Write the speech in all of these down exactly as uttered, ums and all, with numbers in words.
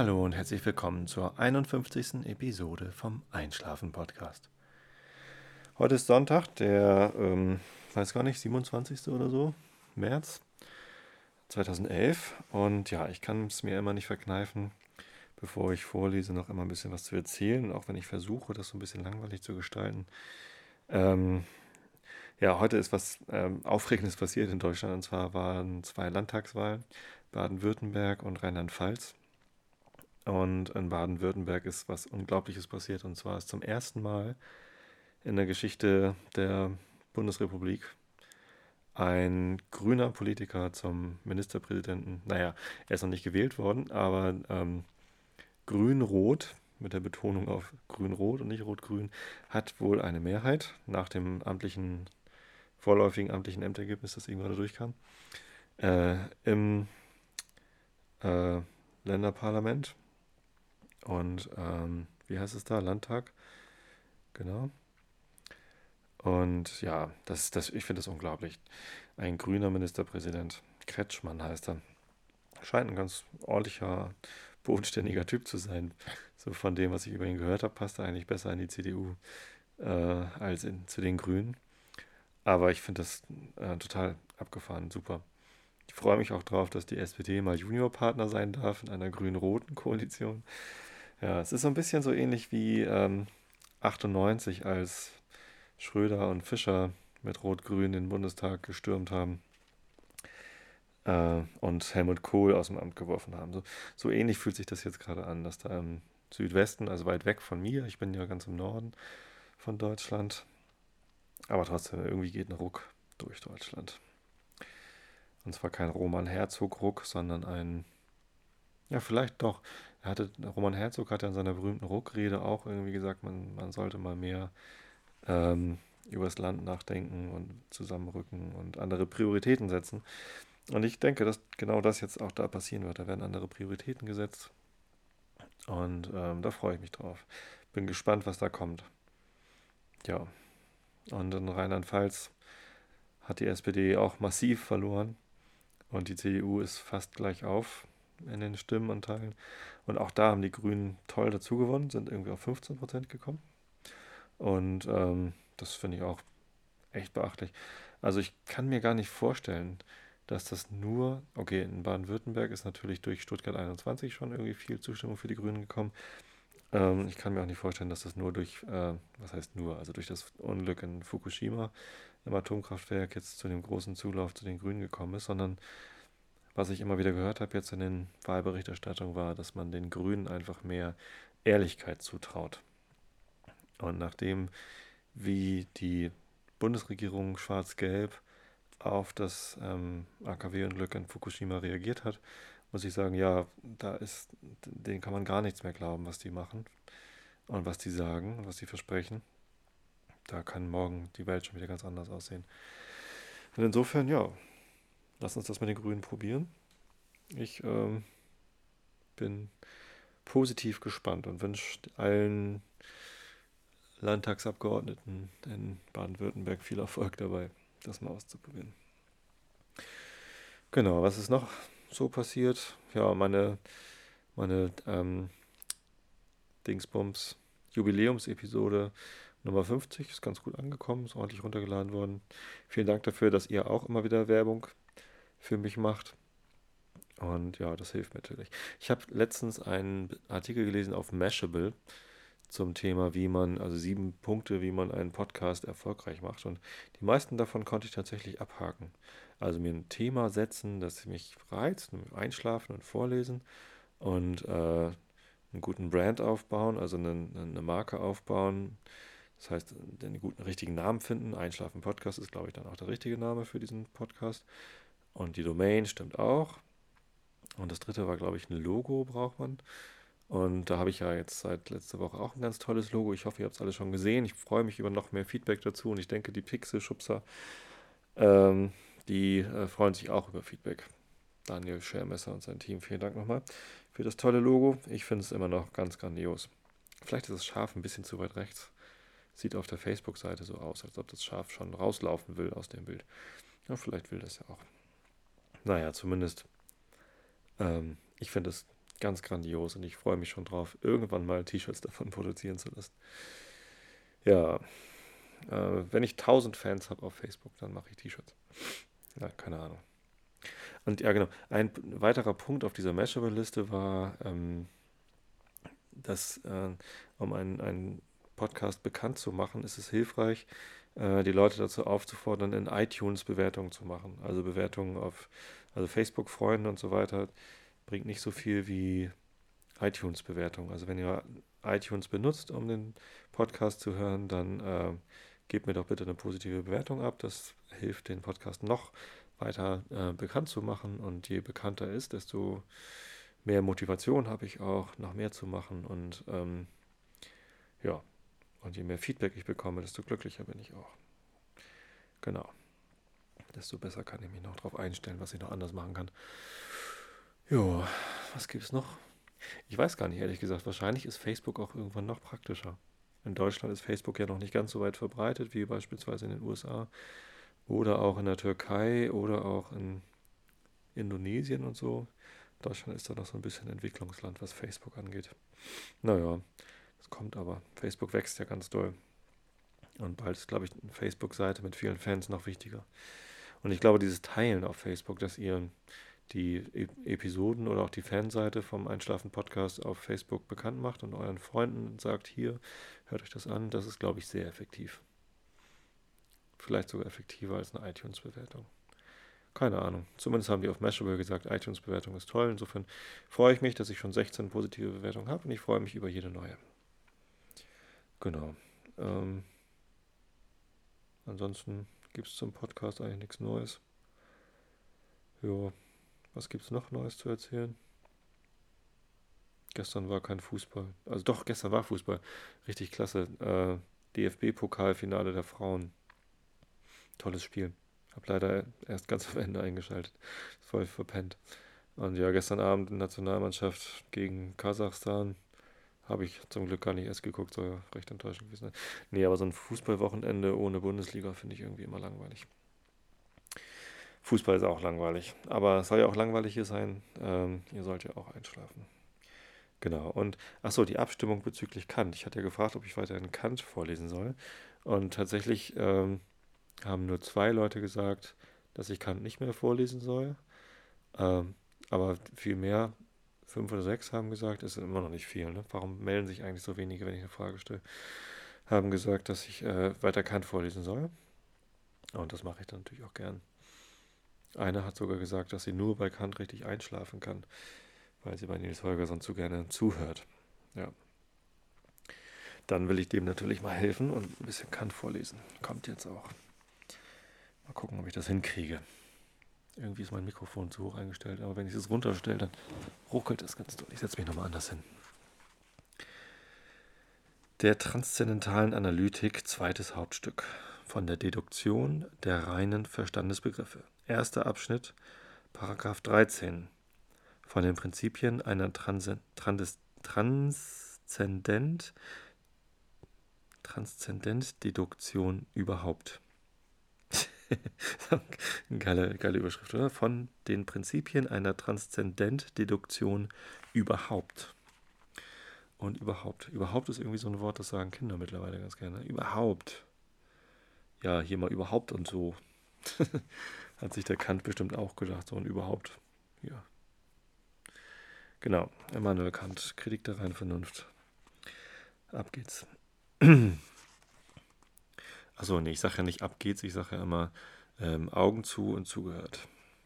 Hallo und herzlich willkommen zur einundfünfzigsten Episode vom Einschlafen-Podcast. Heute ist Sonntag, der, ähm, weiß gar nicht, siebenundzwanzigste oder so, März zweitausendelf. Und ja, ich kann es mir immer nicht verkneifen, bevor ich vorlese, noch immer ein bisschen was zu erzählen, auch wenn ich versuche, das so ein bisschen langweilig zu gestalten. Ähm, ja, heute ist was ähm, Aufregendes passiert in Deutschland, und zwar waren zwei Landtagswahlen, Baden-Württemberg und Rheinland-Pfalz. Und in Baden-Württemberg ist was Unglaubliches passiert. Und zwar ist zum ersten Mal in der Geschichte der Bundesrepublik ein grüner Politiker zum Ministerpräsidenten. Naja, er ist noch nicht gewählt worden, aber ähm, Grün-Rot, mit der Betonung auf Grün-Rot und nicht Rot-Grün, hat wohl eine Mehrheit nach dem amtlichen, vorläufigen amtlichen Ämtergebnis, das eben gerade durchkam, äh, im äh, Länderparlament. Und ähm, wie heißt es da? Landtag, genau. Und ja, das, das, ich finde das unglaublich. Ein grüner Ministerpräsident, Kretschmann heißt er. Scheint ein ganz ordentlicher, bodenständiger Typ zu sein. So von dem, was ich über ihn gehört habe, passt er eigentlich besser in die C D U äh, als in, zu den Grünen. Aber ich finde das äh, total abgefahren, super. Ich freue mich auch drauf, dass die S P D mal Juniorpartner sein darf in einer grün-roten Koalition. Ja, es ist so ein bisschen so ähnlich wie ähm, achtundneunzig, als Schröder und Fischer mit Rot-Grün den Bundestag gestürmt haben äh, und Helmut Kohl aus dem Amt geworfen haben. So, so ähnlich fühlt sich das jetzt gerade an, dass da im Südwesten, also weit weg von mir, ich bin ja ganz im Norden von Deutschland, aber trotzdem, irgendwie geht ein Ruck durch Deutschland. Und zwar kein Roman Herzog-Ruck, sondern ein, ja, vielleicht doch. Er hatte, Roman Herzog hat ja in seiner berühmten Ruckrede auch irgendwie gesagt, man, man sollte mal mehr ähm, über das Land nachdenken und zusammenrücken und andere Prioritäten setzen. Und ich denke, dass genau das jetzt auch da passieren wird. Da werden andere Prioritäten gesetzt. Und ähm, da freue ich mich drauf. Bin gespannt, was da kommt. Ja, und in Rheinland-Pfalz hat die S P D auch massiv verloren. Und die C D U ist fast gleich auf in den Stimmenanteilen. Und auch da haben die Grünen toll dazu gewonnen, sind irgendwie auf fünfzehn Prozent gekommen. Und ähm, das finde ich auch echt beachtlich. Also ich kann mir gar nicht vorstellen, dass das nur, okay, in Baden-Württemberg ist natürlich durch Stuttgart einundzwanzig schon irgendwie viel Zustimmung für die Grünen gekommen. Ähm, ich kann mir auch nicht vorstellen, dass das nur durch, äh, was heißt nur, also durch das Unglück in Fukushima im Atomkraftwerk jetzt zu dem großen Zulauf zu den Grünen gekommen ist, sondern was ich immer wieder gehört habe jetzt in den Wahlberichterstattungen war, dass man den Grünen einfach mehr Ehrlichkeit zutraut. Und nachdem, wie die Bundesregierung schwarz-gelb auf das ähm, A K W-Unglück in Fukushima reagiert hat, muss ich sagen, ja, da ist, denen kann man gar nichts mehr glauben, was die machen und was die sagen und was die versprechen. Da kann morgen die Welt schon wieder ganz anders aussehen. Und insofern, ja, lass uns das mit den Grünen probieren. Ich ähm, bin positiv gespannt und wünsche allen Landtagsabgeordneten in Baden-Württemberg viel Erfolg dabei, das mal auszuprobieren. Genau, was ist noch so passiert? Ja, meine, meine ähm, Dingsbums Jubiläumsepisode Nummer fünfzig ist ganz gut angekommen, ist ordentlich runtergeladen worden. Vielen Dank dafür, dass ihr auch immer wieder Werbung für mich macht. Und ja, das hilft mir natürlich. Ich habe letztens einen Artikel gelesen auf Mashable zum Thema, wie man, also sieben Punkte, wie man einen Podcast erfolgreich macht. Und die meisten davon konnte ich tatsächlich abhaken. Also mir ein Thema setzen, das mich reizt, einschlafen und vorlesen und äh, einen guten Brand aufbauen, also eine, eine Marke aufbauen. Das heißt, den guten richtigen Namen finden. Einschlafen Podcast ist, glaube ich, dann auch der richtige Name für diesen Podcast. Und die Domain stimmt auch. Und das dritte war, glaube ich, ein Logo braucht man. Und da habe ich ja jetzt seit letzter Woche auch ein ganz tolles Logo. Ich hoffe, ihr habt es alle schon gesehen. Ich freue mich über noch mehr Feedback dazu. Und ich denke, die Pixelschubser, ähm, die äh, freuen sich auch über Feedback. Daniel Schermesser und sein Team, vielen Dank nochmal für das tolle Logo. Ich finde es immer noch ganz grandios. Vielleicht ist das Schaf ein bisschen zu weit rechts. Sieht auf der Facebook-Seite so aus, als ob das Schaf schon rauslaufen will aus dem Bild. Ja, vielleicht will das ja auch. Naja, zumindest, ähm, ich finde es Ganz grandios und ich freue mich schon drauf, irgendwann mal T-Shirts davon produzieren zu lassen. Ja, äh, wenn ich tausend Fans habe auf Facebook, dann mache ich T-Shirts. Ja, keine Ahnung. Und ja, genau. Ein p- weiterer Punkt auf dieser Mashable-Liste war, ähm, dass, äh, um einen, einen Podcast bekannt zu machen, ist es hilfreich, äh, die Leute dazu aufzufordern, in iTunes Bewertungen zu machen. Also Bewertungen auf, also Facebook-Freunden und so weiter bringt nicht so viel wie iTunes-Bewertungen. Also wenn ihr iTunes benutzt, um den Podcast zu hören, dann äh, gebt mir doch bitte eine positive Bewertung ab. Das hilft, den Podcast noch weiter äh, bekannt zu machen. Und je bekannter er ist, desto mehr Motivation habe ich auch, noch mehr zu machen. Und ähm, ja, und je mehr Feedback ich bekomme, desto glücklicher bin ich auch. Genau. Desto besser kann ich mich noch darauf einstellen, was ich noch anders machen kann. Jo, was gibt es noch? Ich weiß gar nicht, ehrlich gesagt. Wahrscheinlich ist Facebook auch irgendwann noch praktischer. In Deutschland ist Facebook ja noch nicht ganz so weit verbreitet wie beispielsweise in den U S A oder auch in der Türkei oder auch in Indonesien und so. Deutschland ist da noch so ein bisschen Entwicklungsland, was Facebook angeht. Naja, das kommt aber. Facebook wächst ja ganz doll. Und bald ist, glaube ich, eine Facebook-Seite mit vielen Fans noch wichtiger. Und ich glaube, dieses Teilen auf Facebook, dass ihr die e Episoden oder auch die Fanseite vom Einschlafen-Podcast auf Facebook bekannt macht und euren Freunden sagt, hier, hört euch das an, das ist, glaube ich, sehr effektiv. Vielleicht sogar effektiver als eine iTunes-Bewertung. Keine Ahnung. Zumindest haben die auf Mashable gesagt, iTunes-Bewertung ist toll. Insofern freue ich mich, dass ich schon sechzehn positive Bewertungen habe und ich freue mich über jede neue. Genau. Ähm, ansonsten gibt es zum Podcast eigentlich nichts Neues. Jo, was gibt es noch Neues zu erzählen? Gestern war kein Fußball. Also doch, gestern war Fußball. Richtig klasse. Äh, D F B-Pokalfinale der Frauen. Tolles Spiel. Hab leider erst ganz am Ende eingeschaltet. Voll verpennt. Und ja, gestern Abend Nationalmannschaft gegen Kasachstan. Habe ich zum Glück gar nicht erst geguckt, soll ja recht enttäuschend gewesen sein. Nee, aber so ein Fußballwochenende ohne Bundesliga finde ich irgendwie immer langweilig. Fußball ist auch langweilig. Aber es soll ja auch langweilig hier sein. Ähm, ihr sollt ja auch einschlafen. Genau. Und ach so, die Abstimmung bezüglich Kant. Ich hatte ja gefragt, ob ich weiterhin Kant vorlesen soll. Und tatsächlich ähm, haben nur zwei Leute gesagt, dass ich Kant nicht mehr vorlesen soll. Ähm, aber viel mehr, fünf oder sechs haben gesagt, ist immer noch nicht viel. Ne? Warum melden sich eigentlich so wenige, wenn ich eine Frage stelle? Haben gesagt, dass ich äh, weiter Kant vorlesen soll. Und das mache ich dann natürlich auch gern. Eine hat sogar gesagt, dass sie nur bei Kant richtig einschlafen kann, weil sie bei Nils Holgersson zu gerne zuhört. Ja. Dann will ich dem natürlich mal helfen und ein bisschen Kant vorlesen. Kommt jetzt auch. Mal gucken, ob ich das hinkriege. Irgendwie ist mein Mikrofon zu hoch eingestellt, aber wenn ich es runterstelle, dann ruckelt es ganz doll. Ich setze mich nochmal anders hin. Der transzendentalen Analytik, zweites Hauptstück. Von der Deduktion der reinen Verstandesbegriffe. Erster Abschnitt, Paragraph dreizehn. Von den Prinzipien einer Transe, Trans, Transzendent, Transzendent-Deduktion überhaupt. geile, geile Überschrift, oder? Von den Prinzipien einer Transzendent-Deduktion überhaupt. Und überhaupt. Überhaupt ist irgendwie so ein Wort, das sagen Kinder mittlerweile ganz gerne. Überhaupt. Ja, hier mal überhaupt und so. Hat sich der Kant bestimmt auch gedacht, so ein überhaupt. Ja. Genau. Immanuel Kant, Kritik der reinen Vernunft. Ab geht's. Achso, nee, ich sage ja nicht ab geht's, ich sage ja immer ähm, Augen zu und zugehört.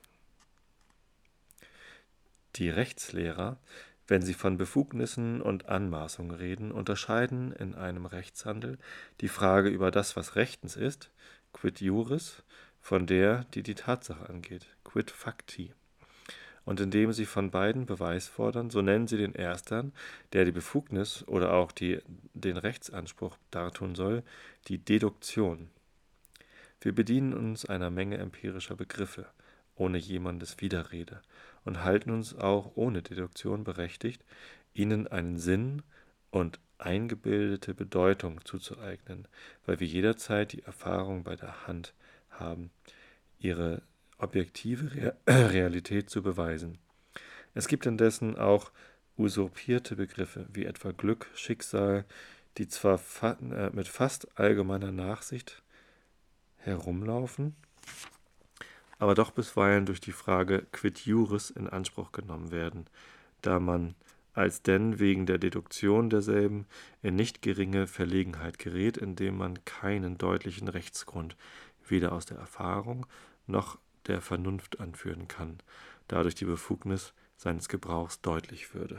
Die Rechtslehrer, wenn sie von Befugnissen und Anmaßungen reden, unterscheiden in einem Rechtshandel die Frage über das, was rechtens ist, quid juris, von der, die die Tatsache angeht, quid facti. Und indem sie von beiden Beweis fordern, so nennen sie den Erstern, der die Befugnis oder auch die, den Rechtsanspruch dartun soll, die Deduktion. Wir bedienen uns einer Menge empirischer Begriffe, ohne jemandes Widerrede, und halten uns auch ohne Deduktion berechtigt, ihnen einen Sinn und eingebildete Bedeutung zuzueignen, weil wir jederzeit die Erfahrung bei der Hand haben, ihre objektive Re Realität zu beweisen. Es gibt indessen auch usurpierte Begriffe wie etwa Glück, Schicksal, die zwar fa äh, mit fast allgemeiner Nachsicht herumlaufen, aber doch bisweilen durch die Frage quid juris in Anspruch genommen werden, da man alsdenn wegen der Deduktion derselben in nicht geringe Verlegenheit gerät, indem man keinen deutlichen Rechtsgrund weder aus der Erfahrung noch der Vernunft anführen kann, dadurch die Befugnis seines Gebrauchs deutlich würde.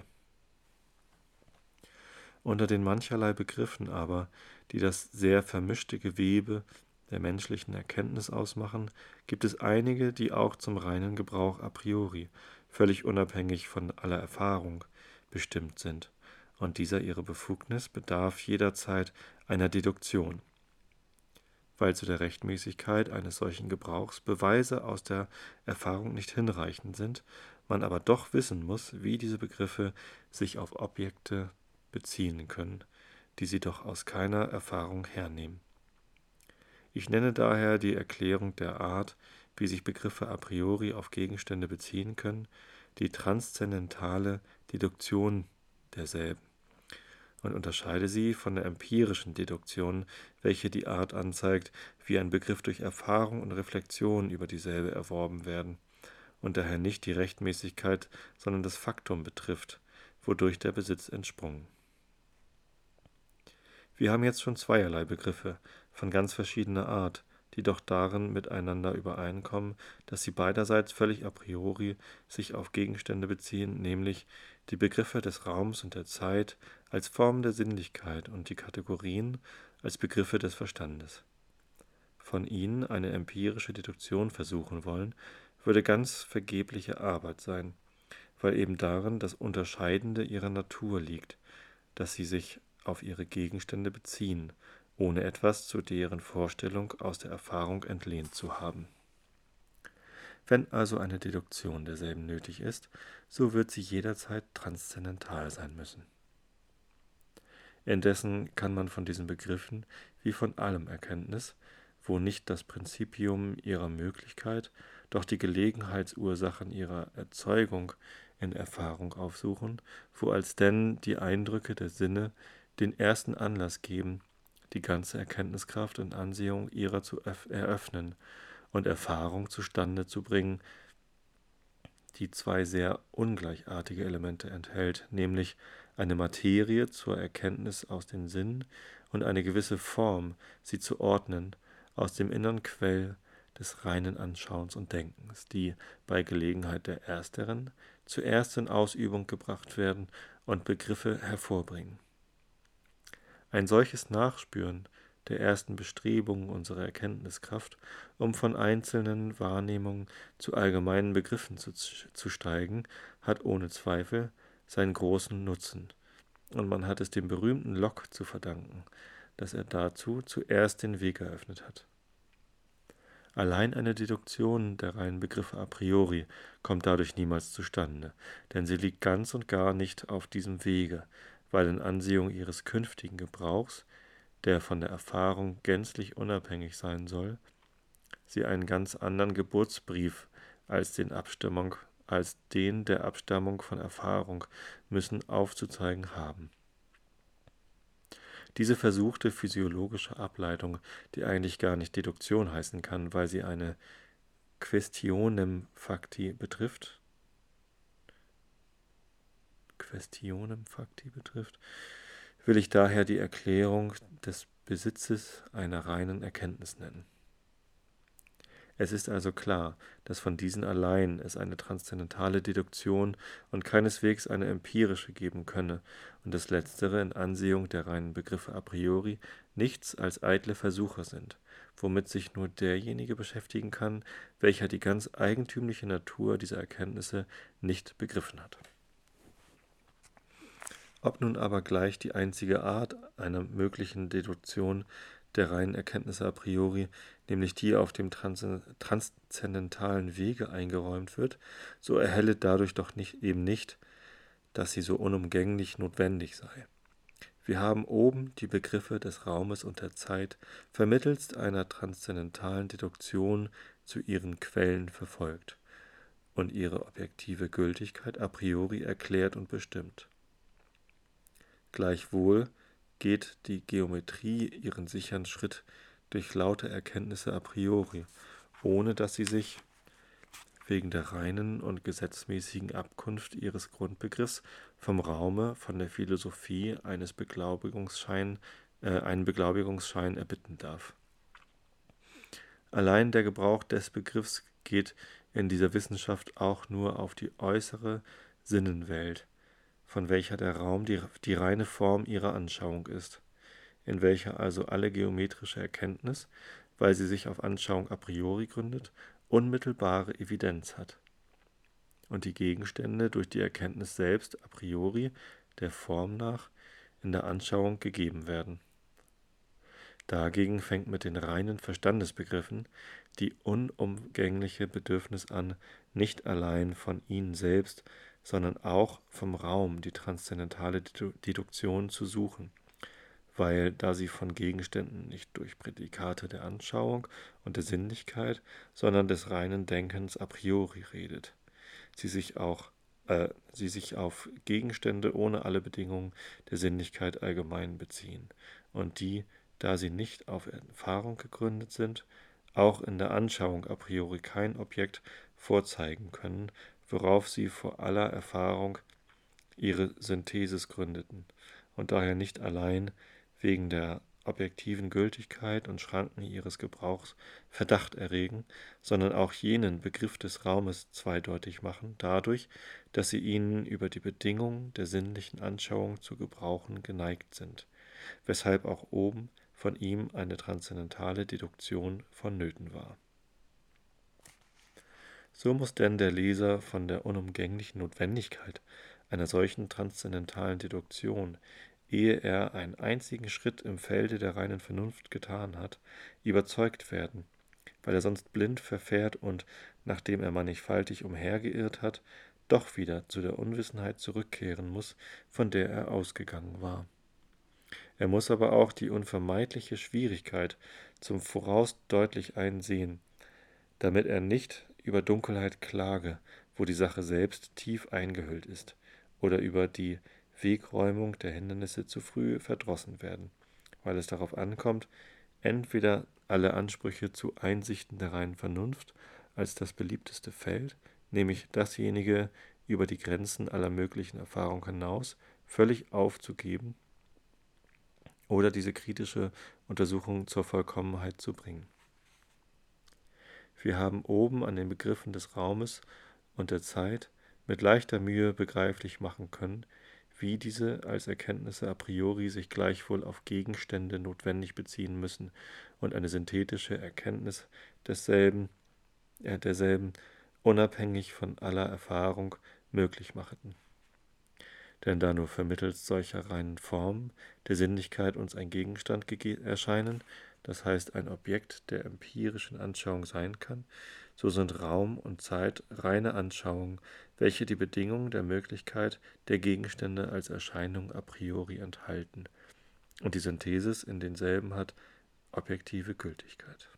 Unter den mancherlei Begriffen aber, die das sehr vermischte Gewebe der menschlichen Erkenntnis ausmachen, gibt es einige, die auch zum reinen Gebrauch a priori, völlig unabhängig von aller Erfahrung, bestimmt sind, und dieser ihre Befugnis bedarf jederzeit einer Deduktion, weil zu der Rechtmäßigkeit eines solchen Gebrauchs Beweise aus der Erfahrung nicht hinreichend sind, man aber doch wissen muss, wie diese Begriffe sich auf Objekte beziehen können, die sie doch aus keiner Erfahrung hernehmen. Ich nenne daher die Erklärung der Art, wie sich Begriffe a priori auf Gegenstände beziehen können, die transzendentale Deduktion derselben, und unterscheide sie von der empirischen Deduktion, welche die Art anzeigt, wie ein Begriff durch Erfahrung und Reflexion über dieselbe erworben werden, und daher nicht die Rechtmäßigkeit, sondern das Faktum betrifft, wodurch der Besitz entsprungen. Wir haben jetzt schon zweierlei Begriffe von ganz verschiedener Art, die doch darin miteinander übereinkommen, dass sie beiderseits völlig a priori sich auf Gegenstände beziehen, nämlich die Begriffe des Raums und der Zeit als Formen der Sinnlichkeit und die Kategorien als Begriffe des Verstandes. Von ihnen eine empirische Deduktion versuchen wollen, würde ganz vergebliche Arbeit sein, weil eben darin das Unterscheidende ihrer Natur liegt, dass sie sich auf ihre Gegenstände beziehen, ohne etwas zu deren Vorstellung aus der Erfahrung entlehnt zu haben. Wenn also eine Deduktion derselben nötig ist, so wird sie jederzeit transzendental sein müssen. Indessen kann man von diesen Begriffen wie von allem Erkenntnis, wo nicht das Prinzipium ihrer Möglichkeit, doch die Gelegenheitsursachen ihrer Erzeugung in Erfahrung aufsuchen, wo alsdenn die Eindrücke der Sinne den ersten Anlass geben, die ganze Erkenntniskraft und Ansehung ihrer zu eröffnen und Erfahrung zustande zu bringen, die zwei sehr ungleichartige Elemente enthält, nämlich eine Materie zur Erkenntnis aus den Sinnen und eine gewisse Form, sie zu ordnen, aus dem innern Quell des reinen Anschauens und Denkens, die bei Gelegenheit der ersteren zuerst in Ausübung gebracht werden und Begriffe hervorbringen. Ein solches Nachspüren der ersten Bestrebungen unserer Erkenntniskraft, um von einzelnen Wahrnehmungen zu allgemeinen Begriffen zu, zu steigen, hat ohne Zweifel seinen großen Nutzen, und man hat es dem berühmten Locke zu verdanken, dass er dazu zuerst den Weg eröffnet hat. Allein eine Deduktion der reinen Begriffe a priori kommt dadurch niemals zustande, denn sie liegt ganz und gar nicht auf diesem Wege, weil in Ansehung ihres künftigen Gebrauchs, der von der Erfahrung gänzlich unabhängig sein soll, sie einen ganz anderen Geburtsbrief als den Abstammung, als den der Abstammung von Erfahrung müssen aufzuzeigen haben. Diese versuchte physiologische Ableitung, die eigentlich gar nicht Deduktion heißen kann, weil sie eine Questionem facti betrifft, Questionem facti betrifft, will ich daher die Erklärung des Besitzes einer reinen Erkenntnis nennen. Es ist also klar, dass von diesen allein es eine transzendentale Deduktion und keineswegs eine empirische geben könne und das Letztere in Ansehung der reinen Begriffe a priori nichts als eitle Versuche sind, womit sich nur derjenige beschäftigen kann, welcher die ganz eigentümliche Natur dieser Erkenntnisse nicht begriffen hat. Ob nun aber gleich die einzige Art einer möglichen Deduktion der reinen Erkenntnisse a priori, nämlich die auf dem transzendentalen Wege eingeräumt wird, so erhellet dadurch doch nicht, eben nicht, dass sie so unumgänglich notwendig sei. Wir haben oben die Begriffe des Raumes und der Zeit vermittelst einer transzendentalen Deduktion zu ihren Quellen verfolgt und ihre objektive Gültigkeit a priori erklärt und bestimmt. Gleichwohl geht die Geometrie ihren sicheren Schritt durch laute Erkenntnisse a priori, ohne dass sie sich wegen der reinen und gesetzmäßigen Abkunft ihres Grundbegriffs vom Raume, von der Philosophie eines Beglaubigungsschein, äh, einen Beglaubigungsschein erbitten darf. Allein der Gebrauch des Begriffs geht in dieser Wissenschaft auch nur auf die äußere Sinnenwelt, von welcher der Raum die, die reine Form ihrer Anschauung ist, in welcher also alle geometrische Erkenntnis, weil sie sich auf Anschauung a priori gründet, unmittelbare Evidenz hat und die Gegenstände durch die Erkenntnis selbst a priori der Form nach in der Anschauung gegeben werden. Dagegen fängt mit den reinen Verstandesbegriffen die unumgängliche Bedürfnis an, nicht allein von ihnen selbst, sondern auch vom Raum die transzendentale Deduktion zu suchen, weil, da sie von Gegenständen nicht durch Prädikate der Anschauung und der Sinnlichkeit, sondern des reinen Denkens a priori redet, sie sich auch äh, sie sich auf Gegenstände ohne alle Bedingungen der Sinnlichkeit allgemein beziehen und die, da sie nicht auf Erfahrung gegründet sind, auch in der Anschauung a priori kein Objekt vorzeigen können, worauf sie vor aller Erfahrung ihre Synthesis gründeten und daher nicht allein wegen der objektiven Gültigkeit und Schranken ihres Gebrauchs Verdacht erregen, sondern auch jenen Begriff des Raumes zweideutig machen, dadurch, dass sie ihnen über die Bedingung der sinnlichen Anschauung zu gebrauchen geneigt sind, weshalb auch oben von ihm eine transzendentale Deduktion vonnöten war. So muss denn der Leser von der unumgänglichen Notwendigkeit einer solchen transzendentalen Deduktion, ehe er einen einzigen Schritt im Felde der reinen Vernunft getan hat, überzeugt werden, weil er sonst blind verfährt und, nachdem er mannigfaltig umhergeirrt hat, doch wieder zu der Unwissenheit zurückkehren muss, von der er ausgegangen war. Er muss aber auch die unvermeidliche Schwierigkeit zum Voraus deutlich einsehen, damit er nicht über Dunkelheit klage, wo die Sache selbst tief eingehüllt ist, oder über die Wegräumung der Hindernisse zu früh verdrossen werden, weil es darauf ankommt, entweder alle Ansprüche zu Einsichten der reinen Vernunft als das beliebteste Feld, nämlich dasjenige über die Grenzen aller möglichen Erfahrung hinaus, völlig aufzugeben oder diese kritische Untersuchung zur Vollkommenheit zu bringen. Wir haben oben an den Begriffen des Raumes und der Zeit mit leichter Mühe begreiflich machen können, wie diese als Erkenntnisse a priori sich gleichwohl auf Gegenstände notwendig beziehen müssen und eine synthetische Erkenntnis desselben, äh, derselben unabhängig von aller Erfahrung möglich machten. Denn da nur vermittels solcher reinen Formen der Sinnlichkeit uns ein Gegenstand erscheinen, das heißt ein Objekt der empirischen Anschauung sein kann, so sind Raum und Zeit reine Anschauungen, welche die Bedingung der Möglichkeit der Gegenstände als Erscheinung a priori enthalten, und die Synthesis in denselben hat objektive Gültigkeit.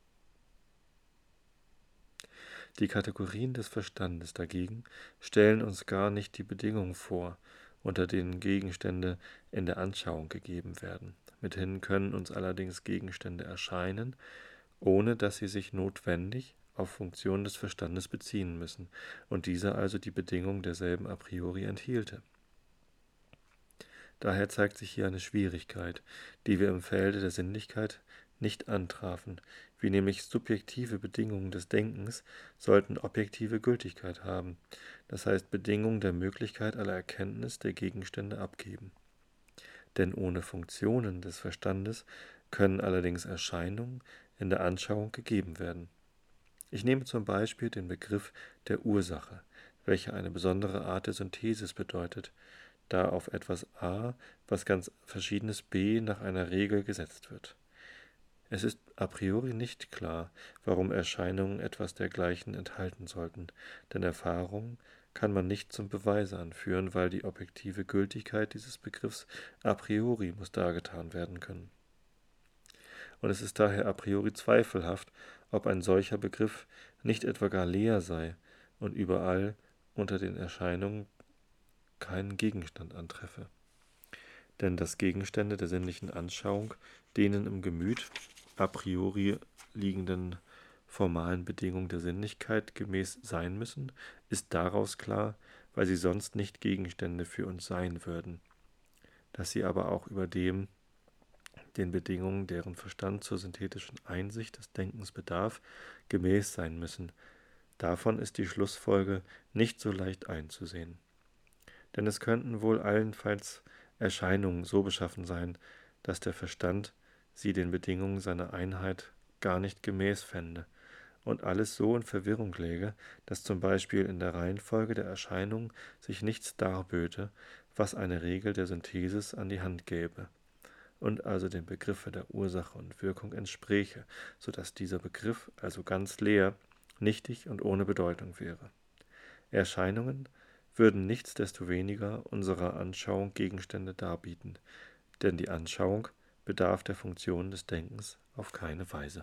Die Kategorien des Verstandes dagegen stellen uns gar nicht die Bedingungen vor, unter denen Gegenstände in der Anschauung gegeben werden. Mithin können uns allerdings Gegenstände erscheinen, ohne dass sie sich notwendig auf Funktionen des Verstandes beziehen müssen und dieser also die Bedingung derselben a priori enthielte. Daher zeigt sich hier eine Schwierigkeit, die wir im Felde der Sinnlichkeit nicht antrafen, wie nämlich subjektive Bedingungen des Denkens sollten objektive Gültigkeit haben, das heißt Bedingungen der Möglichkeit aller Erkenntnis der Gegenstände abgeben. Denn ohne Funktionen des Verstandes können allerdings Erscheinungen in der Anschauung gegeben werden. Ich nehme zum Beispiel den Begriff der Ursache, welcher eine besondere Art der Synthesis bedeutet, da auf etwas A, was ganz Verschiedenes B nach einer Regel gesetzt wird. Es ist a priori nicht klar, warum Erscheinungen etwas dergleichen enthalten sollten, denn Erfahrungen kann man nicht zum Beweise anführen, weil die objektive Gültigkeit dieses Begriffs a priori muss dargetan werden können. Und es ist daher a priori zweifelhaft, ob ein solcher Begriff nicht etwa gar leer sei, und überall unter den Erscheinungen keinen Gegenstand antreffe. Denn dass Gegenstände der sinnlichen Anschauung denen im Gemüt a priori liegenden formalen Bedingungen der Sinnlichkeit gemäß sein müssen, ist daraus klar, weil sie sonst nicht Gegenstände für uns sein würden, dass sie aber auch über dem den Bedingungen, deren Verstand zur synthetischen Einsicht des Denkens bedarf, gemäß sein müssen. Davon ist die Schlussfolge nicht so leicht einzusehen. Denn es könnten wohl allenfalls Erscheinungen so beschaffen sein, dass der Verstand sie den Bedingungen seiner Einheit gar nicht gemäß fände und alles so in Verwirrung läge, dass zum Beispiel in der Reihenfolge der Erscheinungen sich nichts darböte, was eine Regel der Synthesis an die Hand gäbe und also dem Begriffe der Ursache und Wirkung entspräche, so dass dieser Begriff also ganz leer, nichtig und ohne Bedeutung wäre. Erscheinungen würden nichtsdestoweniger unserer Anschauung Gegenstände darbieten, denn die Anschauung bedarf der Funktion des Denkens auf keine Weise.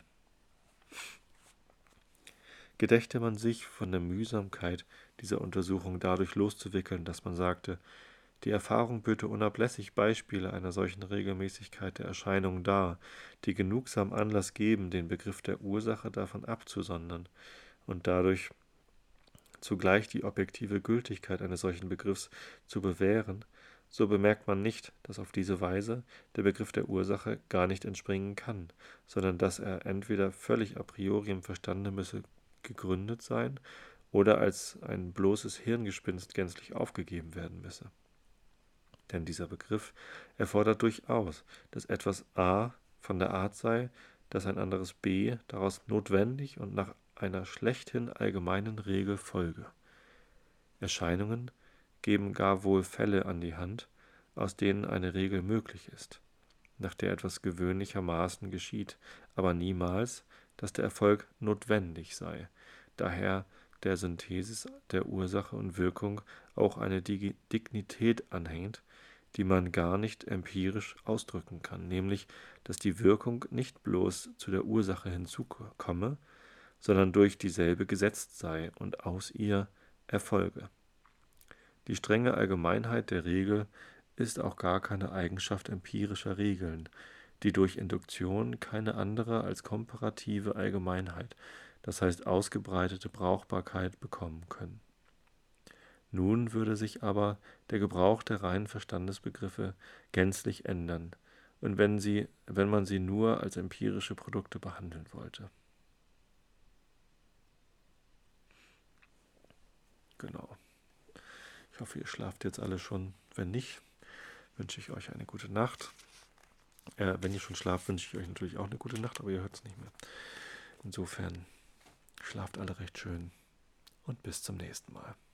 Gedächte man sich von der Mühsamkeit dieser Untersuchung dadurch loszuwickeln, dass man sagte, die Erfahrung böte unablässig Beispiele einer solchen Regelmäßigkeit der Erscheinungen dar, die genugsam Anlass geben, den Begriff der Ursache davon abzusondern und dadurch zugleich die objektive Gültigkeit eines solchen Begriffs zu bewähren, so bemerkt man nicht, dass auf diese Weise der Begriff der Ursache gar nicht entspringen kann, sondern dass er entweder völlig a priori im Verstande müsse gegründet sein oder als ein bloßes Hirngespinst gänzlich aufgegeben werden müsse. Denn dieser Begriff erfordert durchaus, dass etwas A von der Art sei, dass ein anderes B daraus notwendig und nach einer schlechthin allgemeinen Regel folge. Erscheinungen geben gar wohl Fälle an die Hand, aus denen eine Regel möglich ist, nach der etwas gewöhnlichermaßen geschieht, aber niemals, dass der Erfolg notwendig sei, daher der Synthesis der Ursache und Wirkung auch eine Digi- Dignität anhängt, die man gar nicht empirisch ausdrücken kann, nämlich, dass die Wirkung nicht bloß zu der Ursache hinzukomme, sondern durch dieselbe gesetzt sei und aus ihr erfolge. Die strenge Allgemeinheit der Regel ist auch gar keine Eigenschaft empirischer Regeln, die durch Induktion keine andere als komparative Allgemeinheit, das heißt ausgebreitete Brauchbarkeit, bekommen können. Nun würde sich aber der Gebrauch der reinen Verstandesbegriffe gänzlich ändern, und wenn sie, wenn man sie nur als empirische Produkte behandeln wollte. Genau. Ich hoffe, ihr schlaft jetzt alle schon. Wenn nicht, wünsche ich euch eine gute Nacht. Äh, wenn ihr schon schlaft, wünsche ich euch natürlich auch eine gute Nacht, aber ihr hört es nicht mehr. Insofern schlaft alle recht schön und bis zum nächsten Mal.